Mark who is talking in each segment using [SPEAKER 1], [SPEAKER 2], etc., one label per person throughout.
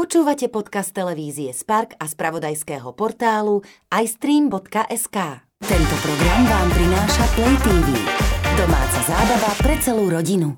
[SPEAKER 1] Počúvate podcast televízie Spark a spravodajského portálu iStream.sk. Tento program vám prináša Play TV. Domáca zábava pre celú rodinu.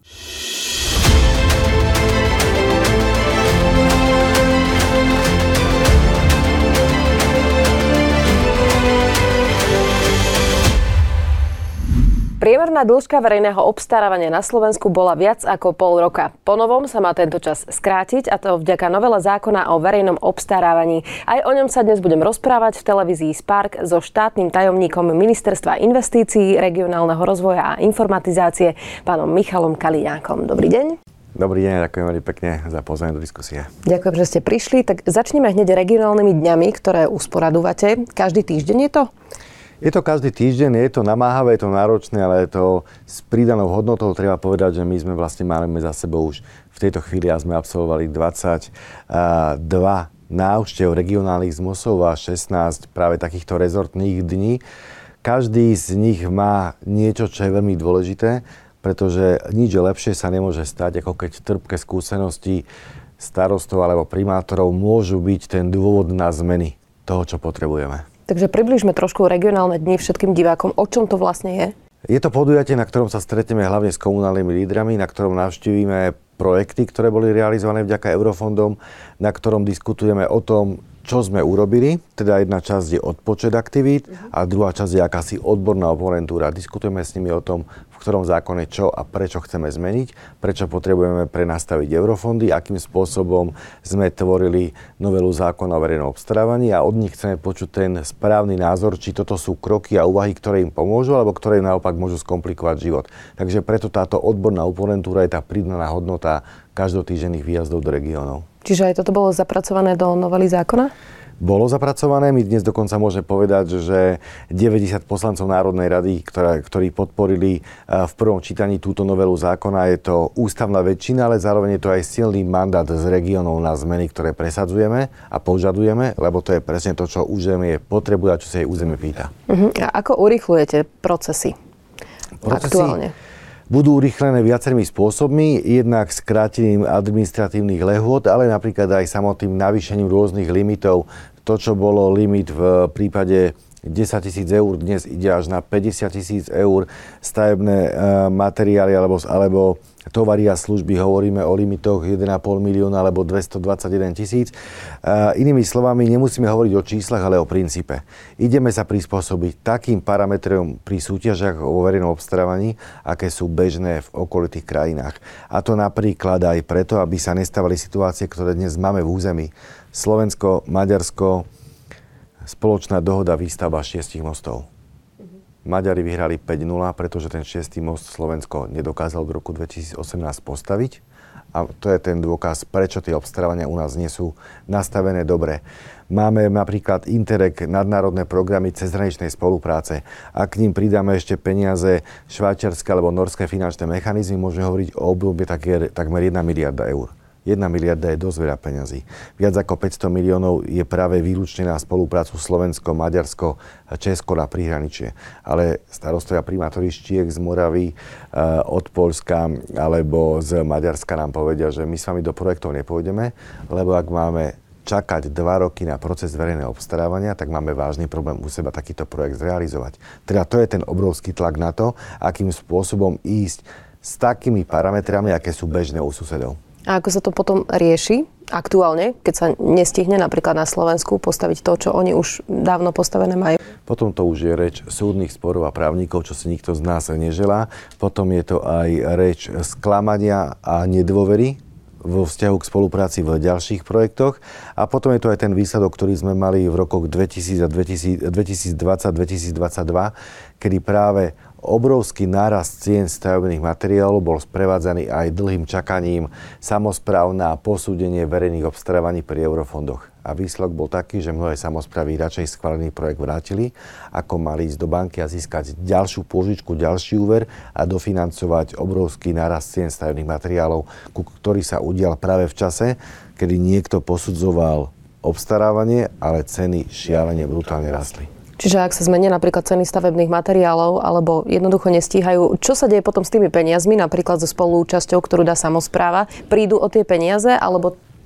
[SPEAKER 2] Priemerná dĺžka verejného obstarávania na Slovensku bola viac ako pol roka. Po novom sa má tento čas skrátiť, a to vďaka novele zákona o verejnom obstarávaní. Aj o ňom sa dnes budem rozprávať v televízii Spark so štátnym tajomníkom Ministerstva investícií, regionálneho rozvoja a informatizácie, pánom Michalom Kaliňákom. Dobrý deň.
[SPEAKER 3] Dobrý deň, ďakujem veľmi pekne za pozvanie do diskusie.
[SPEAKER 2] Ďakujem, že ste prišli. Tak začneme hneď regionálnymi dňami, ktoré usporadúvate. Každý týždeň je to?
[SPEAKER 3] Je to každý týždeň, je to namáhavé, je to náročné, ale je to s pridanou hodnotou. Treba povedať, že my sme vlastne máme za sebou už v tejto chvíli a sme absolvovali 22 návštev regionálnych zmosov a 16 práve takýchto rezortných dní. Každý z nich má niečo, čo je veľmi dôležité, pretože nič lepšie sa nemôže stať, ako keď trpké skúsenosti starostov alebo primátorov môžu byť ten dôvod na zmeny toho, čo potrebujeme.
[SPEAKER 2] Takže približme trošku regionálne dni všetkým divákom. O čom to vlastne je?
[SPEAKER 3] Je to podujatie, na ktorom sa stretneme hlavne s komunálnymi lídrami, na ktorom navštívime projekty, ktoré boli realizované vďaka eurofondom, na ktorom diskutujeme o tom, čo sme urobili. Teda jedna časť je odpočet aktivít a druhá časť je akási odborná oponentúra. Diskutujeme s nimi o tom, v ktorom zákone čo a prečo chceme zmeniť, prečo potrebujeme prenastaviť eurofondy, akým spôsobom sme tvorili novelu zákona o verejnom obstarávaní a od nich chceme počuť ten správny názor, či toto sú kroky a úvahy, ktoré im pomôžu alebo ktoré im naopak môžu skomplikovať život. Takže preto táto odborná oponentúra je tá pridaná hodnota každotýždenných výjazdov do regiónov.
[SPEAKER 2] Čiže aj toto bolo zapracované do novely zákona?
[SPEAKER 3] Bolo zapracované. My dnes dokonca môžeme povedať, že 90 poslancov Národnej rady, ktorí podporili v prvom čítaní túto novelu zákona, je to ústavná väčšina, ale zároveň je to aj silný mandát z regiónov na zmeny, ktoré presadzujeme a požadujeme, lebo to je presne to, čo územie potrebuje a čo sa jej územie pýta.
[SPEAKER 2] A ako urýchľujete procesy aktuálne?
[SPEAKER 3] Budú urýchlené viacerými spôsobmi, jednak skrátením administratívnych lehôd, ale napríklad aj samotným navýšením rôznych limitov. To, čo bolo limit v prípade 10 000 eur, dnes ide až na 50 000 eur. Stavebné materiály alebo tovary a služby, hovoríme o limitoch 1,5 milióna alebo 221 000. Inými slovami, nemusíme hovoriť o číslach, ale o princípe. Ideme sa prispôsobiť takým parametrom pri súťažiach o verejnom obstarávaní, aké sú bežné v okolitých krajinách. A to napríklad aj preto, aby sa nestávali situácie, ktoré dnes máme v území. Slovensko, Maďarsko, spoločná dohoda výstavba 6 mostov. Maďari vyhrali 5-0, pretože ten 6. most Slovensko nedokázal do roku 2018 postaviť. A to je ten dôkaz, prečo tie obstarávania u nás nie sú nastavené dobre. Máme napríklad Interreg, nadnárodné programy cezhraničnej spolupráce. Ak k ním pridáme ešte peniaze švajčiarske alebo norské finančné mechanizmy, môžeme hovoriť o obdobie takmer 1 miliarda eur. 1 miliarda je dosť veľa peňazí. Viac ako 500 miliónov je práve výlučne na spoluprácu Slovensko, Maďarsko, Česko na príhraničie. Ale starostovia primátori z Čiech, z Moravy, od Poľska alebo z Maďarska nám povedia, že my s vami do projektov nepôjdeme, lebo ak máme čakať 2 roky na proces verejného obstarávania, tak máme vážny problém u seba takýto projekt zrealizovať. Teda to je ten obrovský tlak na to, akým spôsobom ísť s takými parametrami, aké sú bežné u susedov.
[SPEAKER 2] A ako sa to potom rieši aktuálne, keď sa nestihne napríklad na Slovensku postaviť to, čo oni už dávno postavené majú?
[SPEAKER 3] Potom to už je reč súdnych sporov a právnikov, čo si nikto z nás neželá. Potom je to aj reč sklamania a nedôvery vo vzťahu k spolupráci v ďalších projektoch. A potom je to aj ten výsledok, ktorý sme mali v rokoch 2020-2022, kedy práve obrovský nárast cien stavebných materiálov bol sprevádzaný aj dlhým čakaním samospráv na posúdenie verejných obstarávaní pri eurofondoch. A výsledok bol taký, že mnohé samosprávy radšej schválený projekt vrátili, ako mali ísť do banky a získať ďalšiu pôžičku, ďalší úver a dofinancovať obrovský nárast cien stavebných materiálov, ktorý sa udial práve v čase, kedy niekto posudzoval obstarávanie, ale ceny šialene brutálne rastli.
[SPEAKER 2] Čiže ak sa zmenia napríklad ceny stavebných materiálov alebo jednoducho nestíhajú, čo sa deje potom s tými peniazmi, napríklad so spoluúčasťou, ktorú dá samospráva? Prídu o tie peniaze alebo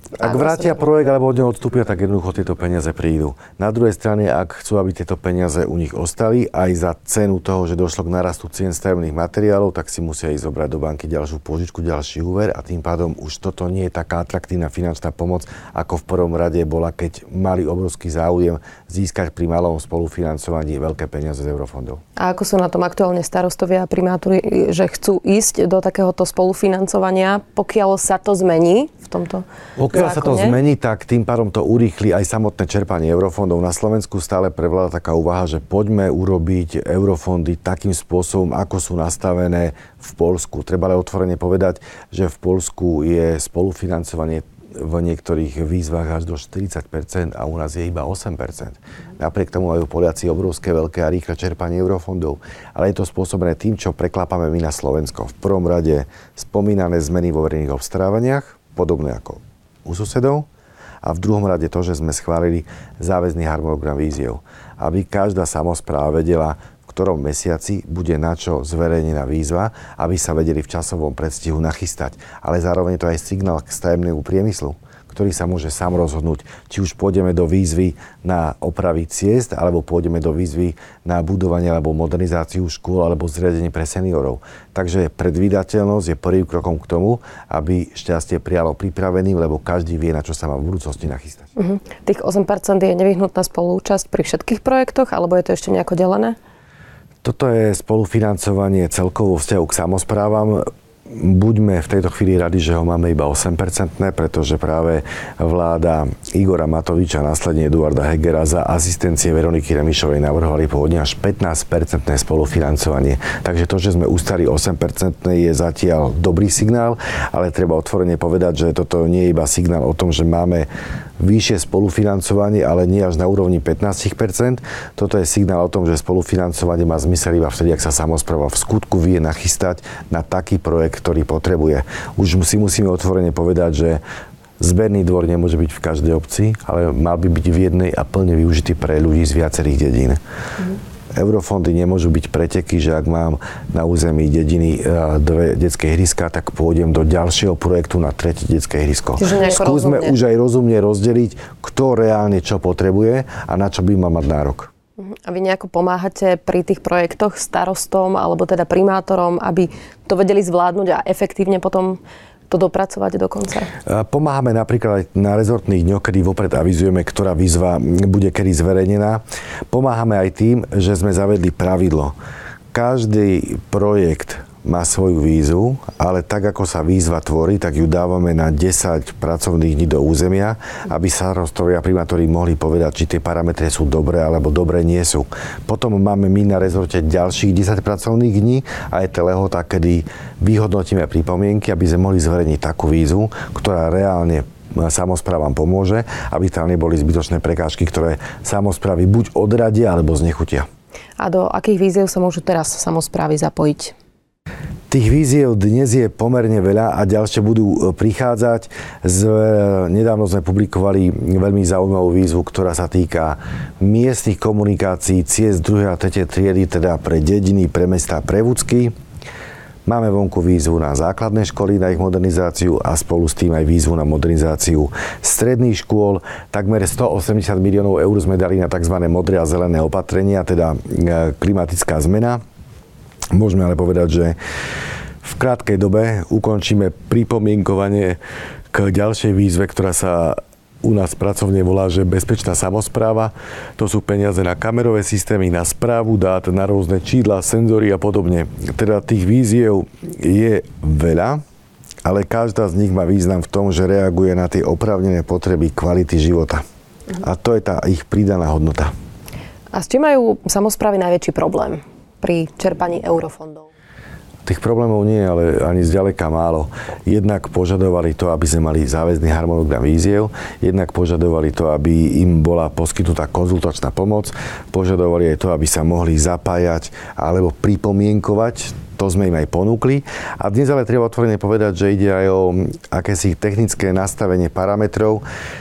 [SPEAKER 3] Ak vrátia projekt alebo od neho odstúpia, tak jednoducho tieto peniaze prídu. Na druhej strane, ak chcú, aby tieto peniaze u nich ostali, aj za cenu toho, že došlo k narastu cien stavebných materiálov, tak si musia ísť zobrať do banky ďalšiu pôžičku, ďalší úver a tým pádom už toto nie je taká atraktívna finančná pomoc, ako v prvom rade bola, keď mali obrovský záujem získať pri malom spolufinancovaní veľké peniaze z eurofondov.
[SPEAKER 2] A ako sú na tom aktuálne starostovia a primátori, že chcú ísť do takéhoto spolufinancovania, pokiaľ sa to zmení v tomto
[SPEAKER 3] Pokiaľ sa to zmení, tak tým pádom to urýchli aj samotné čerpanie eurofondov. Na Slovensku stále prevláda taká úvaha, že poďme urobiť eurofondy takým spôsobom, ako sú nastavené v Poľsku. Treba ale otvorene povedať, že v Poľsku je spolufinancovanie v niektorých výzvach až do 40% a u nás je iba 8%. Napriek tomu majú Poliaci obrovské, veľké a rýchle čerpanie eurofondov. Ale je to spôsobené tým, čo preklápame my na Slovensko. V prvom rade spomínané zmeny vo verejných obstarávaniach, podobné ako u susedov. A v druhom rade to, že sme schválili záväzný harmonogram víziev. Aby každá samospráva vedela, v ktorom mesiaci bude na čo zverejnená výzva, aby sa vedeli v časovom predstihu nachystať. Ale zároveň je to aj signál k stavebnému priemyslu, ktorý sa môže sám rozhodnúť, či už pôjdeme do výzvy na opravy ciest, alebo pôjdeme do výzvy na budovanie alebo modernizáciu škôl alebo zriadenie pre seniorov. Takže predvídateľnosť je prvým krokom k tomu, aby šťastie prijalo pripraveným, lebo každý vie, na čo sa má v budúcnosti nachystať.
[SPEAKER 2] Tých 8% je nevyhnutná spolúčasť pri všetkých projektoch, alebo je to ešte nejako delené?
[SPEAKER 3] Toto je spolufinancovanie celkovo vzťahu k samosprávam. Buďme v tejto chvíli radi, že ho máme iba 8%, pretože práve vláda Igora Matoviča a následne Eduarda Hegera za asistencie Veroniky Remišovej navrhovali pôvodne až 15% spolufinancovanie. Takže to, že sme ustali 8% je zatiaľ dobrý signál, ale treba otvorene povedať, že toto nie je iba signál o tom, že máme vyššie spolufinancovanie, ale nie až na úrovni 15%. Toto je signál o tom, že spolufinancovanie má zmysel iba vtedy, ak sa samospráva v skutku vie nachystať na taký projekt, ktorý potrebuje. Už si musíme otvorene povedať, že zberný dvor nemôže byť v každej obci, ale mal by byť v jednej a plne využitý pre ľudí z viacerých dedín. Eurofondy nemôžu byť preteky, že ak mám na území dediny 2 detské ihriská, tak pôjdem do ďalšieho projektu na 3. detské ihrisko. Skúsme už aj rozumne rozdeliť, kto reálne čo potrebuje a na čo by mal mať nárok.
[SPEAKER 2] A vy nejako pomáhate pri tých projektoch starostom alebo teda primátorom, aby to vedeli zvládnuť a efektívne potom to dopracovať do konca?
[SPEAKER 3] Pomáhame napríklad aj na rezortných dňoch, kedy vopred avizujeme, ktorá výzva bude kedy zverejnená. Pomáhame aj tým, že sme zavedli pravidlo. Každý projekt má svoju výzvu, ale tak, ako sa výzva tvorí, tak ju dávame na 10 pracovných dní do územia, aby starostovia a primátori mohli povedať, či tie parametre sú dobré, alebo dobré nie sú. Potom máme my na rezorte ďalších 10 pracovných dní a je to lehota, kedy vyhodnotíme pripomienky, aby sme mohli zverejniť takú výzvu, ktorá reálne samosprávam pomôže, aby tam neboli zbytočné prekážky, ktoré samosprávy buď odradia, alebo znechutia.
[SPEAKER 2] A do akých víziev sa môžu teraz samosprávy zapojiť?
[SPEAKER 3] Tých víziev dnes je pomerne veľa a ďalšie budú prichádzať. Nedávno sme publikovali veľmi zaujímavú výzvu, ktorá sa týka miestnych komunikácií ciest 2. a 3. triedy, teda pre dediny, pre mestá, pre vúcky. Máme vonku výzvu na základné školy, na ich modernizáciu a spolu s tým aj výzvu na modernizáciu stredných škôl. Takmer 180 miliónov eur sme dali na tzv. Modré a zelené opatrenia, teda klimatická zmena. Môžeme ale povedať, že v krátkej dobe ukončíme pripomienkovanie k ďalšej výzve, ktorá sa u nás pracovne volá, že bezpečná samospráva. To sú peniaze na kamerové systémy, na správu dát, na rôzne čídla, senzory a podobne. Teda tých víziev je veľa, ale každá z nich má význam v tom, že reaguje na tie oprávnené potreby kvality života. A to je tá ich pridaná hodnota.
[SPEAKER 2] A s čím majú samosprávy najväčší problém pri čerpaní eurofondov?
[SPEAKER 3] Tých problémov nie je, ale ani zďaleka málo. Jednak požadovali to, aby sme mali záväzný harmonogram víziev, jednak požadovali to, aby im bola poskytnutá konzultačná pomoc, požadovali aj to, aby sa mohli zapájať alebo pripomienkovať. To sme im aj ponúkli. A dnes ale treba otvorene povedať, že ide aj o akési technické nastavenie parametrov.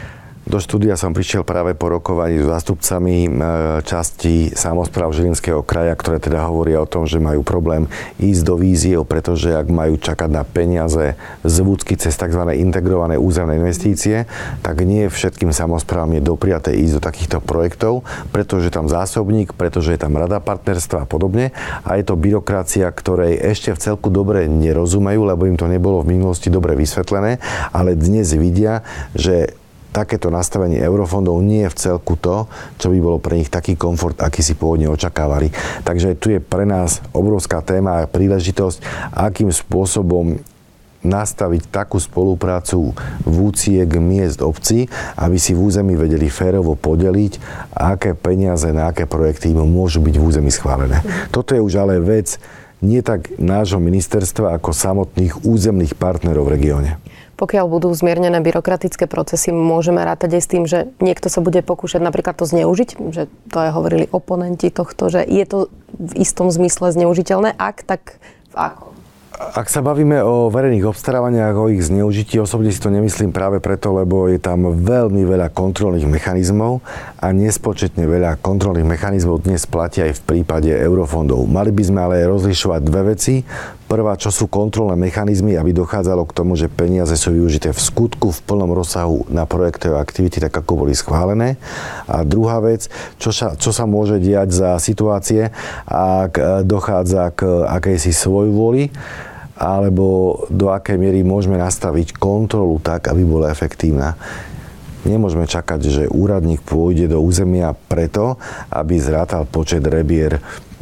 [SPEAKER 3] Do štúdia som prišiel práve po rokovaní s zástupcami časti samospráv Žilinského kraja, ktoré teda hovoria o tom, že majú problém ísť do víziev, pretože ak majú čakať na peniaze z vúcky cez tzv. Integrované územné investície, tak nie všetkým samosprávam je dopriaté ísť do takýchto projektov, pretože je tam zásobník, pretože je tam rada partnerstva a podobne. A je to byrokracia, ktorej ešte v celku dobre nerozumejú, lebo im to nebolo v minulosti dobre vysvetlené, ale dnes vidia, že takéto nastavenie eurofondov nie je v celku to, čo by bolo pre nich taký komfort, aký si pôvodne očakávali. Takže tu je pre nás obrovská téma a príležitosť, akým spôsobom nastaviť takú spoluprácu vúciek miest obcí, aby si v území vedeli férovo podeliť, aké peniaze na aké projekty môžu byť v území schválené. Toto je už ale vec nie tak nášho ministerstva, ako samotných územných partnerov v regióne.
[SPEAKER 2] Pokiaľ budú zmiernené byrokratické procesy, môžeme rátať aj s tým, že niekto sa bude pokúšať napríklad to zneužiť, že to aj hovorili oponenti tohto, že je to v istom zmysle zneužiteľné, ak, tak v akom?
[SPEAKER 3] Ak sa bavíme o verejných obstarávaniach, o ich zneužití, osobne si to nemyslím práve preto, lebo je tam veľmi veľa kontrolných mechanizmov a nespočetne veľa kontrolných mechanizmov dnes platia aj v prípade eurofondov. Mali by sme ale rozlišovať dve veci. Prvá, čo sú kontrolné mechanizmy, aby dochádzalo k tomu, že peniaze sú využité v skutku, v plnom rozsahu na projektové aktivity, tak ako boli schválené. A druhá vec, čo sa môže diať za situácie, ak dochádza k akejsi svojvôli, alebo do akej miery môžeme nastaviť kontrolu tak, aby bola efektívna. Nemôžeme čakať, že úradník pôjde do územia preto, aby zrátal počet rebier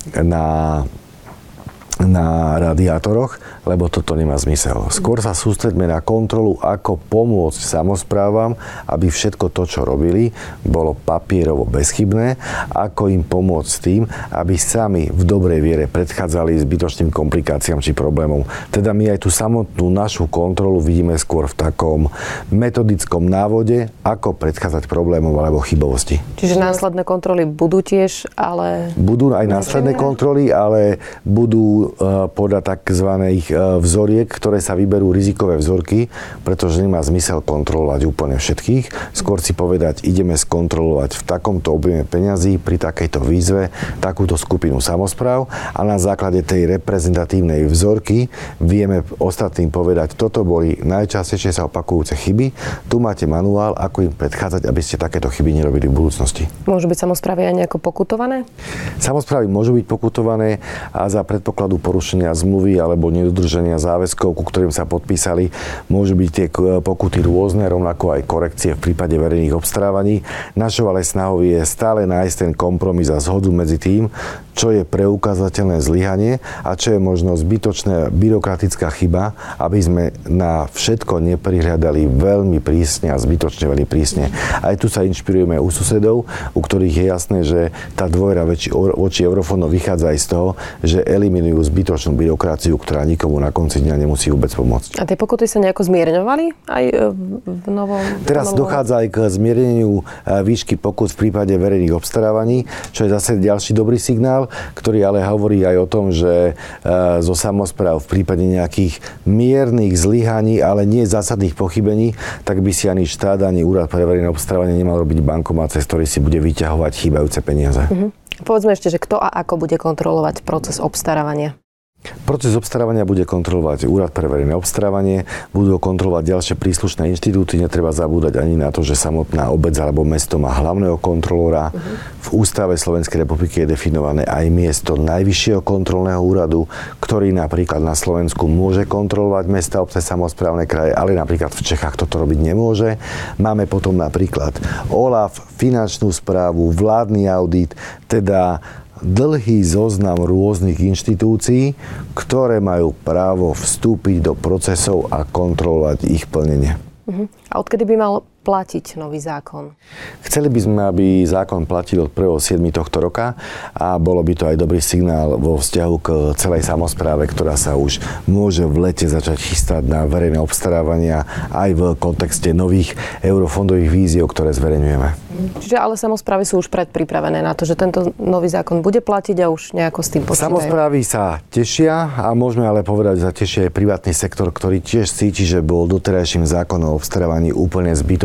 [SPEAKER 3] na radiátoroch, lebo toto nemá zmysel. Skôr sa sústreďme na kontrolu, ako pomôcť samosprávam, aby všetko to, čo robili, bolo papierovo bezchybné, ako im pomôcť s tým, aby sami v dobrej viere predchádzali zbytočným komplikáciám či problémom. Teda my aj tú samotnú našu kontrolu vidíme skôr v takom metodickom návode, ako predchádzať problémom alebo chybovosti.
[SPEAKER 2] Čiže následné kontroly budú tiež, ale...
[SPEAKER 3] Budú aj následné kontroly, ale budú podľa takzvaných vzoriek, ktoré sa vyberú rizikové vzorky, pretože nemá zmysel kontrolovať úplne všetkých. Skôr si povedať, ideme skontrolovať v takomto objeme peňazí pri takejto výzve takúto skupinu samospráv a na základe tej reprezentatívnej vzorky vieme ostatným povedať, toto boli najčastejšie sa opakujúce chyby, tu máte manuál, ako im predchádzať, aby ste takéto chyby nerobili v budúcnosti.
[SPEAKER 2] Môžu byť samosprávy aj nejako pokutované?
[SPEAKER 3] Samosprávy môžu byť pokutované a za predpokladu porušenia zmluvy alebo nedodržania záväzkov, ku ktorým sa podpísali, môžu byť tie pokuty rôzne, rovnako aj korekcie v prípade verejných obstarávaní. Našou ale snahou je stále nájsť ten kompromis a zhodu medzi tým, čo je preukázateľné zlyhanie a čo je možno zbytočná byrokratická chyba, aby sme na všetko neprihľadali veľmi prísne a zbytočne veľmi prísne. Aj tu sa inšpirujeme u susedov, u ktorých je jasné, že tá dôvera voči eurofondom vychádza aj z toho, že eliminujú zbytočnú byrokraciu, ktorá nikomu na konci dňa nemusí vôbec pomôcť.
[SPEAKER 2] A tie pokuty sa nejako zmierňovali aj v novom?
[SPEAKER 3] Teraz dochádza aj k zmierneniu výšky pokut v prípade verejných obstarávaní, čo je zase ďalší dobrý signál, ktorý ale hovorí aj o tom, že zo samospráv v prípade nejakých miernych zlyhaní, ale nie zásadných pochybení, tak by si ani štát, ani úrad pre verejné obstarávanie nemal robiť bankomat, cez ktorý si bude vyťahovať chýbajúce peniaze.
[SPEAKER 2] Povedzme ešte, že kto a ako bude kontrolovať proces obstarávania?
[SPEAKER 3] Proces obstarávania bude kontrolovať Úrad pre verejné obstarávanie, budú kontrolovať ďalšie príslušné inštitúty, netreba zabúdať ani na to, že samotná obec alebo mesto má hlavného kontrolóra. V Ústave Slovenskej republiky je definované aj miesto najvyššieho kontrolného úradu, ktorý napríklad na Slovensku môže kontrolovať mesta, obce, samosprávne kraje, ale napríklad v Čechách toto robiť nemôže. Máme potom napríklad OLAF, finančnú správu, vládny audit, teda dlhý zoznam rôznych inštitúcií, ktoré majú právo vstúpiť do procesov a kontrolovať ich plnenie.
[SPEAKER 2] A odkedy by mal platiť nový zákon?
[SPEAKER 3] Chceli by sme, aby zákon platil od 1.7. tohto roka a bolo by to aj dobrý signál vo vzťahu k celej samospráve, ktorá sa už môže v lete začať chystať na verejné obstarávania aj v kontexte nových eurofondových víziev, ktoré zverejňujeme.
[SPEAKER 2] Čiže ale samosprávy sú už predpripravené na to, že tento nový zákon bude platiť a už nejako s tým počítajú?
[SPEAKER 3] Samosprávy sa tešia a môžeme ale povedať, že sa tešia aj privátny sektor, ktorý tiež cíti, že bol doterajším zákonom o obstarávaní úplne zbytočný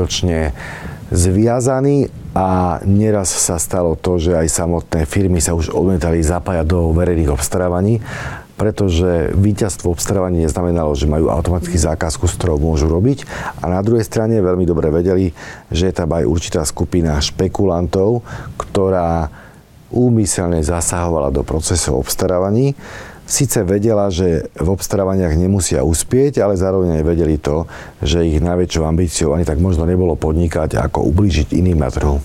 [SPEAKER 3] dostatočne zviazaní a neraz sa stalo to, že aj samotné firmy sa už odmietali zapájať do verejných obstarávaní, pretože víťazstvo obstarávaní neznamenalo, že majú automaticky zákazku, s ktorou môžu robiť. A na druhej strane veľmi dobre vedeli, že je tam aj určitá skupina špekulantov, ktorá úmyselne zasahovala do procesov obstarávaní. Sice vedela, že v obstarávaniach nemusia uspieť, ale zároveň aj vedeli to, že ich najväčšou ambíciou ani tak možno nebolo podnikať, ako ublížiť iným na trhu.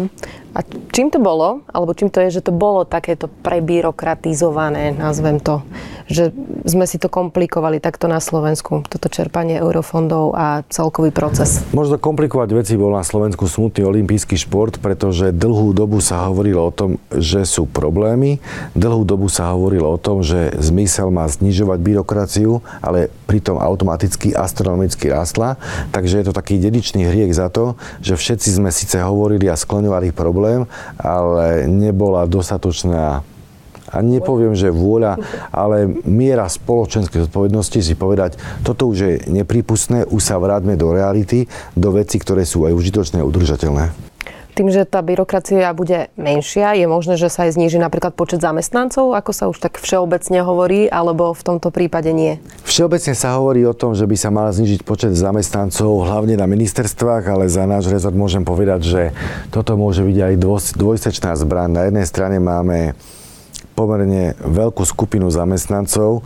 [SPEAKER 2] A čím to bolo, alebo čím to je, že to bolo takéto prebyrokratizované, nazvem to, že sme si to komplikovali takto na Slovensku, toto čerpanie eurofondov a celkový proces?
[SPEAKER 3] Možno komplikovať veci bol na Slovensku smutný olympijský šport, pretože dlhú dobu sa hovorilo o tom, že sú problémy, dlhú dobu sa hovorilo o tom, že zmysel má znižovať byrokraciu, ale pritom automaticky astronomicky rástla, takže je to taký dedičný hriech za to, že všetci sme síce hovorili a skloňovali problém, ale nebola dostatočná, a nepoviem, že vôľa, ale miera spoločenskej zodpovednosti si povedať, toto už je neprípustné, už sa vráťme do reality, do vecí, ktoré sú aj užitočné a udržateľné.
[SPEAKER 2] Tým, že tá byrokracia bude menšia, je možné, že sa aj zníži napríklad počet zamestnancov, ako sa už tak všeobecne hovorí, alebo v tomto prípade nie?
[SPEAKER 3] Všeobecne sa hovorí o tom, že by sa mal znížiť počet zamestnancov, hlavne na ministerstvách, ale za náš rezort môžem povedať, že toto môže byť aj dvojsečná zbraň. Na jednej strane máme pomerne veľkú skupinu zamestnancov,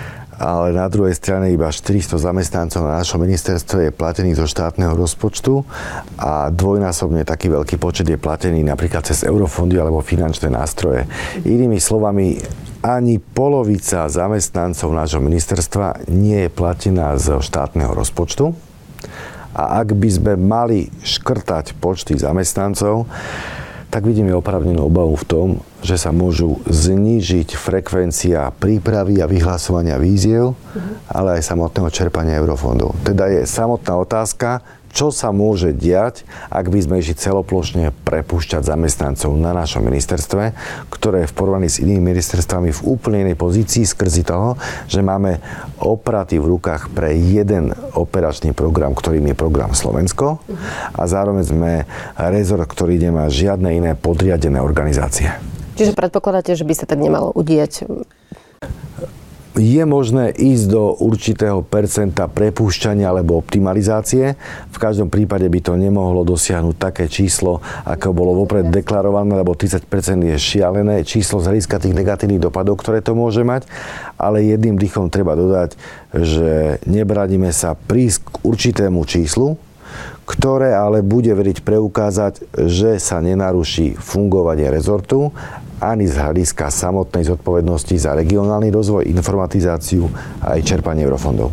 [SPEAKER 3] ale na druhej strane iba 400 zamestnancov na našom ministerstve je platených zo štátneho rozpočtu a dvojnásobne taký veľký počet je platený napríklad cez eurofondy alebo finančné nástroje. Inými slovami, ani polovica zamestnancov nášho ministerstva nie je platená zo štátneho rozpočtu. A ak by sme mali škrtať počty zamestnancov, tak vidíme oprávnenú obavu v tom, že sa môžu znížiť frekvencia prípravy a vyhlasovania výziev, ale aj samotného čerpania eurofondov. Teda je samotná otázka, čo sa môže diať, ak by sme išli celoplošne prepúšťať zamestnancov na našom ministerstve, ktoré v porovnaní s inými ministerstvami v úplne inej pozícii skrzi toho, že máme opraty v rukách pre jeden operačný program, ktorým je program Slovensko a zároveň sme rezort, ktorý nemá žiadne iné podriadené organizácie.
[SPEAKER 2] Čiže predpokladáte, že by sa tak nemalo udieť?
[SPEAKER 3] Je možné ísť do určitého percenta prepúšťania alebo optimalizácie. V každom prípade by to nemohlo dosiahnuť také číslo, ako bolo vopred deklarované, lebo 30% je šialené číslo z hľadiska tých negatívnych dopadov, ktoré to môže mať. Ale jedným dýchom treba dodať, že nebraníme sa prísť k určitému číslu, ktoré ale bude veriť preukázať, že sa nenaruší fungovanie rezortu ani z hľadiska samotnej zodpovednosti za regionálny rozvoj, informatizáciu a aj čerpanie eurofondov.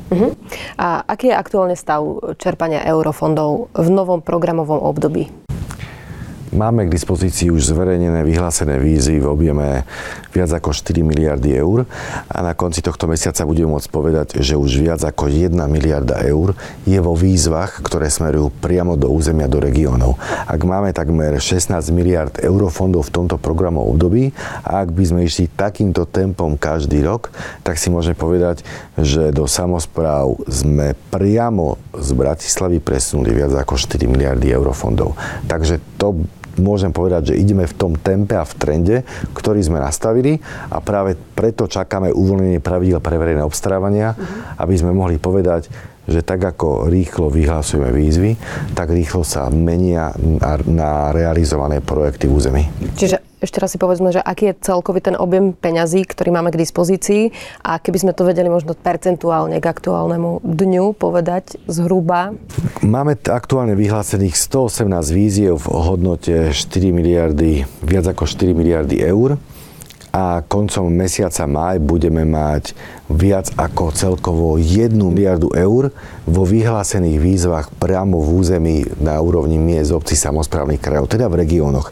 [SPEAKER 2] A aký je aktuálne stav čerpania eurofondov v novom programovom období?
[SPEAKER 3] Máme k dispozícii už zverejnené vyhlásené výzvy v objeme viac ako 4 miliardy eur a na konci tohto mesiaca budeme môcť povedať, že už viac ako 1 miliarda eur je vo výzvach, ktoré smerujú priamo do územia, do regiónov. Ak máme takmer 16 miliard eurofondov v tomto programovom období a ak by sme išli takýmto tempom každý rok, tak si môžeme povedať, že do samospráv sme priamo z Bratislavy presunuli viac ako 4 miliardy eurofondov. Takže to môžem povedať, že ideme v tom tempe a v trende, ktorý sme nastavili a práve preto čakáme uvoľnenie pravidiel pre verejné obstarávania, aby sme mohli povedať, že tak ako rýchlo vyhlasujeme výzvy, tak rýchlo sa menia na realizované projekty v území. Čiže
[SPEAKER 2] ešte raz si povedzme, že aký je celkový ten objem peňazí, ktorý máme k dispozícii a keby sme to vedeli možno percentuálne k aktuálnemu dňu povedať zhruba.
[SPEAKER 3] Máme aktuálne vyhlásených 118 víziev v hodnote 4 miliardy, viac ako 4 miliardy eur a koncom mesiaca máj budeme mať viac ako celkovo 1 miliardu eur vo vyhlásených výzvach priamo v území na úrovni miest, obcí, samosprávnych krajov, teda v regiónoch.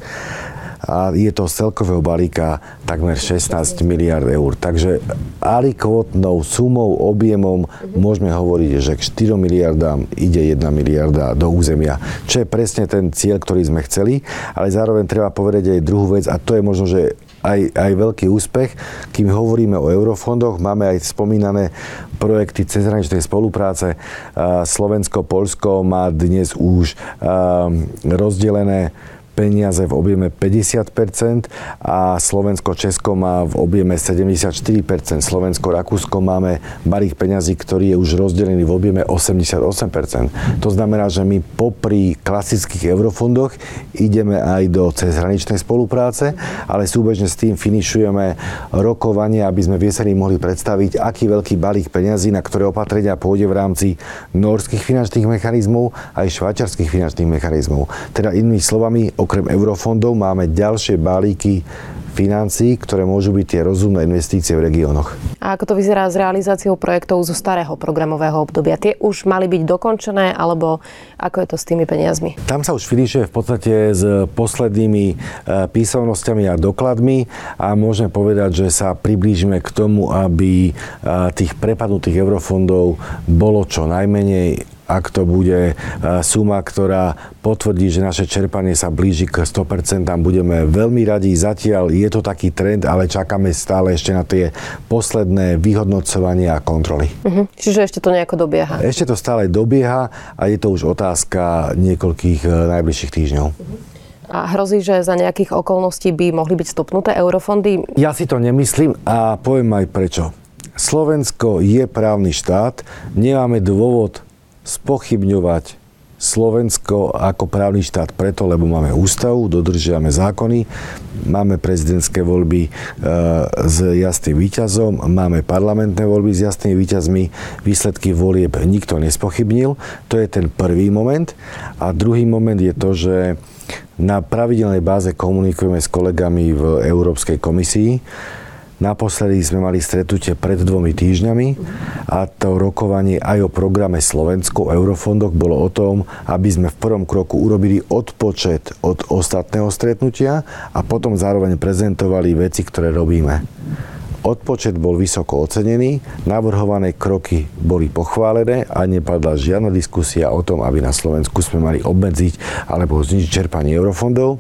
[SPEAKER 3] A je to z celkového balíka takmer 16 miliard eur. Takže alikvotnou sumou, objemom môžeme hovoriť, že k 4 miliardám ide 1 miliarda do územia. Čo je presne ten cieľ, ktorý sme chceli, ale zároveň treba povedať aj druhú vec a to je možno, že aj veľký úspech. Kým hovoríme o eurofondoch, máme aj spomínané projekty cezhraničnej spolupráce. Slovensko, Poľsko má dnes už rozdelené peniaze v objeme 50% a Slovensko, Česko má v objeme 74%. Slovensko, Rakúsko máme balík peňazí, ktorý je už rozdelený v objeme 88%. To znamená, že my popri klasických eurofondoch ideme aj do cezhraničnej spolupráce, ale súbežne s tým finišujeme rokovanie, aby sme v jeseni mohli predstaviť, aký veľký balík peňazí, na ktoré opatrenia pôjde v rámci nórskych finančných mechanizmov aj švajčiarskych finančných mechanizmov. Teda inými slovami, okrem eurofondov máme ďalšie balíky financií, ktoré môžu byť tie rozumné investície v regiónoch.
[SPEAKER 2] A ako to vyzerá s realizáciou projektov zo starého programového obdobia? Tie už mali byť dokončené, alebo ako je to s tými peniazmi?
[SPEAKER 3] Tam sa už finišuje v podstate s poslednými písomnosťami a dokladmi a môžeme povedať, že sa priblížime k tomu, aby tých prepadnutých eurofondov bolo čo najmenej. Ak to bude suma, ktorá potvrdí, že naše čerpanie sa blíži k 100%, budeme veľmi radi. Zatiaľ je to taký trend, ale čakáme stále ešte na tie posledné vyhodnocovania a kontroly.
[SPEAKER 2] Čiže ešte to nejako dobieha?
[SPEAKER 3] Ešte to stále dobieha a je to už otázka niekoľkých najbližších týždňov.
[SPEAKER 2] A hrozí, že za nejakých okolností by mohli byť stopnuté eurofondy?
[SPEAKER 3] Ja si to nemyslím a poviem aj prečo. Slovensko je právny štát, nemáme dôvod spochybňovať Slovensko ako právny štát preto, lebo máme ústavu, dodržiavame zákony, máme prezidentské voľby s jasným víťazom, máme parlamentné voľby s jasnými víťazmi, výsledky volieb nikto nespochybnil. To je ten prvý moment. A druhý moment je to, že na pravidelnej báze komunikujeme s kolegami v Európskej komisii. Naposledy sme mali stretnutie pred 2 týždňami a to rokovanie aj o programe Slovensko, o eurofondoch bolo o tom, aby sme v prvom kroku urobili odpočet od ostatného stretnutia a potom zároveň prezentovali veci, ktoré robíme. Odpočet bol vysoko ocenený, navrhované kroky boli pochválené a nepadla žiadna diskusia o tom, aby na Slovensku sme mali obmedziť alebo znižiť čerpanie eurofondov.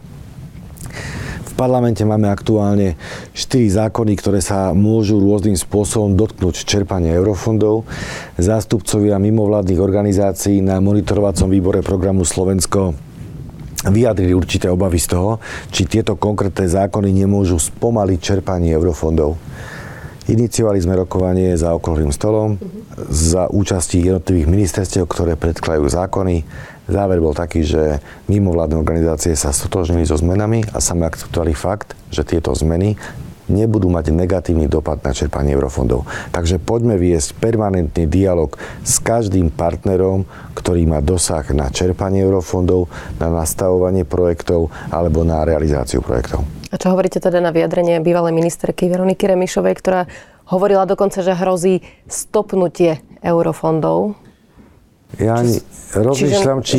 [SPEAKER 3] V parlamente máme aktuálne 4 zákony, ktoré sa môžu rôznym spôsobom dotknúť čerpania eurofondov. Zástupcovia mimovládnych organizácií na monitorovacom výbore programu Slovensko vyjadrili určité obavy z toho, či tieto konkrétne zákony nemôžu spomaliť čerpanie eurofondov. Iniciovali sme rokovanie za okrúhlym stolom za účasti jednotlivých ministerstiev, ktoré predkladajú zákony. Záver bol taký, že mimovládne organizácie sa stotožnili so zmenami a sami akceptovali fakt, že tieto zmeny nebudú mať negatívny dopad na čerpanie eurofondov. Takže poďme viesť permanentný dialog s každým partnerom, ktorý má dosah na čerpanie eurofondov, na nastavovanie projektov alebo na realizáciu projektov.
[SPEAKER 2] A čo hovoríte teda na vyjadrenie bývalej ministerky Veroniky Remišovej, ktorá hovorila dokonca, že hrozí stopnutie eurofondov?
[SPEAKER 3] Ja rozmýšľam,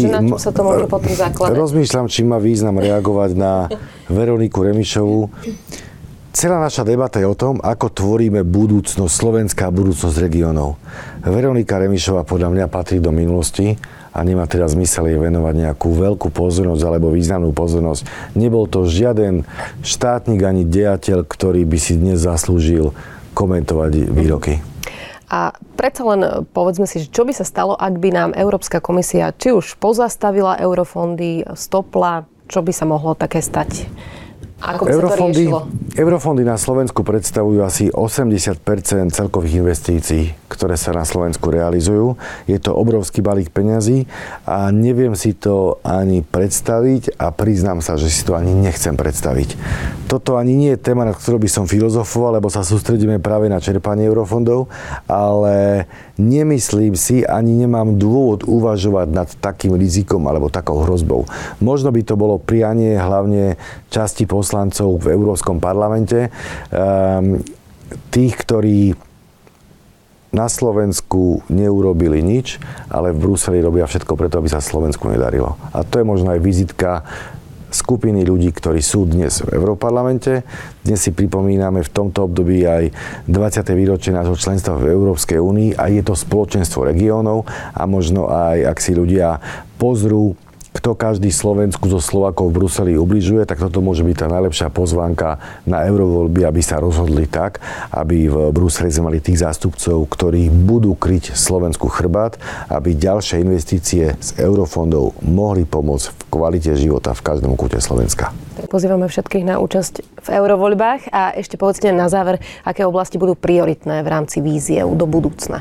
[SPEAKER 3] či má význam reagovať na Veroniku Remišovú. Celá naša debata je o tom, ako tvoríme budúcnosť Slovenska a budúcnosť regiónov. Veronika Remišová podľa mňa patrí do minulosti a nemá teda zmysel jej venovať nejakú veľkú pozornosť alebo významnú pozornosť. Nebol to žiaden štátnik ani dejateľ, ktorý by si dnes zaslúžil komentovať výroky.
[SPEAKER 2] A predsa len povedzme si, čo by sa stalo, ak by nám Európska komisia či už pozastavila eurofondy, stopla, čo by sa mohlo také stať? Ako by sa to riešilo?
[SPEAKER 3] Eurofondy na Slovensku predstavujú asi 80% celkových investícií, ktoré sa na Slovensku realizujú. Je to obrovský balík peňazí a neviem si to ani predstaviť a priznám sa, že si to ani nechcem predstaviť. Toto ani nie je téma, nad ktorou by som filozofoval, lebo sa sústredíme práve na čerpanie eurofondov, ale nemyslím si, ani nemám dôvod uvažovať nad takým rizikom alebo takou hrozbou. Možno by to bolo prianie hlavne časti poslancov v Európskom parlamente, tých, ktorí na Slovensku neurobili nič, ale v Bruseli robia všetko preto, aby sa Slovensku nedarilo. A to je možno aj vizitka skupiny ľudí, ktorí sú dnes v Európarlamente. Dnes si pripomíname v tomto období aj 20. výročie nášho členstva v Európskej únii a je to spoločenstvo regiónov a možno aj, ak si ľudia pozrú, kto každý Slovensku zo Slovákov v Bruseli ubližuje, tak toto môže byť tá najlepšia pozvánka na eurovoľby, aby sa rozhodli tak, aby v Bruseli sme mali tých zástupcov, ktorí budú kryť Slovensku chrbát, aby ďalšie investície z eurofondov mohli pomôcť v kvalite života v každom kúte Slovenska.
[SPEAKER 2] Pozývame všetkých na účasť v eurovoľbách a ešte povedzte na záver, aké oblasti budú prioritné v rámci víziev do budúcna.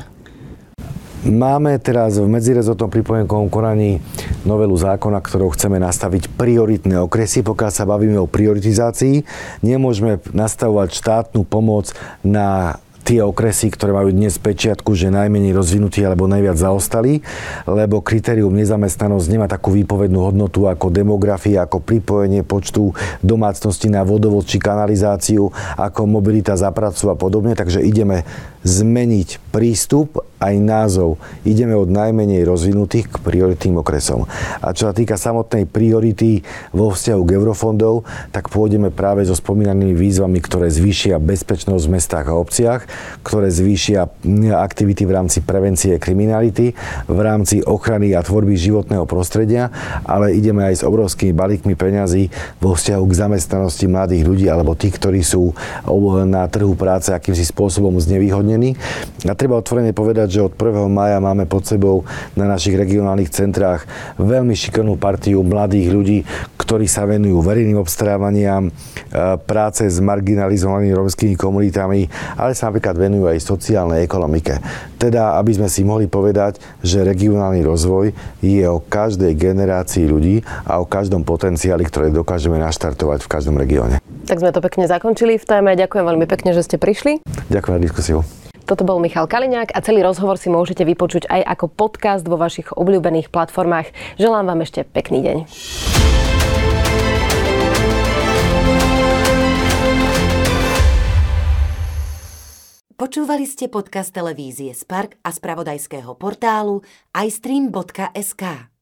[SPEAKER 3] Máme teraz v medzirezortnom pripomienkovom konaní novelu zákona, ktorou chceme nastaviť prioritné okresy. Pokiaľ sa bavíme o prioritizácii, nemôžeme nastavovať štátnu pomoc na tie okresy, ktoré majú dnes pečiatku, že najmenej rozvinutí alebo najviac zaostali, lebo kritérium nezamestnanosť nemá takú výpovednú hodnotu ako demografia, ako pripojenie počtu domácností na vodovod či kanalizáciu, ako mobilita za prácu a podobne. Takže ideme zmeniť prístup aj názov. Ideme od najmenej rozvinutých k prioritným okresom. A čo sa týka samotnej priority vo vzťahu k eurofondov, tak pôjdeme práve so spomínanými výzvami, ktoré zvýšia bezpečnosť v mestách a obciach, ktoré zvýšia aktivity v rámci prevencie kriminality, v rámci ochrany a tvorby životného prostredia, ale ideme aj s obrovskými balíkmi peňazí vo vzťahu k zamestnanosti mladých ľudí alebo tých, ktorí sú na trhu práce akýmsi spôsobom znevýhodnení. A treba otvorene povedať, že od 1. mája máme pod sebou na našich regionálnych centrách veľmi šikovnú partiu mladých ľudí, ktorí sa venujú verejným obstarávaniam, práce s marginalizovanými rómskymi komunitami, ale sa napríklad venujú aj sociálnej ekonomike. Teda, aby sme si mohli povedať, že regionálny rozvoj je o každej generácii ľudí a o každom potenciáli, ktoré dokážeme naštartovať v každom regióne.
[SPEAKER 2] Tak sme to pekne zakončili v téme. Ďakujem veľmi pekne, že ste prišli.
[SPEAKER 3] Ďakujem za diskusiu.
[SPEAKER 2] Toto bol Michal Kaliňák a celý rozhovor si môžete vypočuť aj ako podcast vo vašich obľúbených platformách. Želám vám ešte pekný deň.
[SPEAKER 1] Počúvali ste podcast televízie Spark a spravodajského portálu iStream.sk.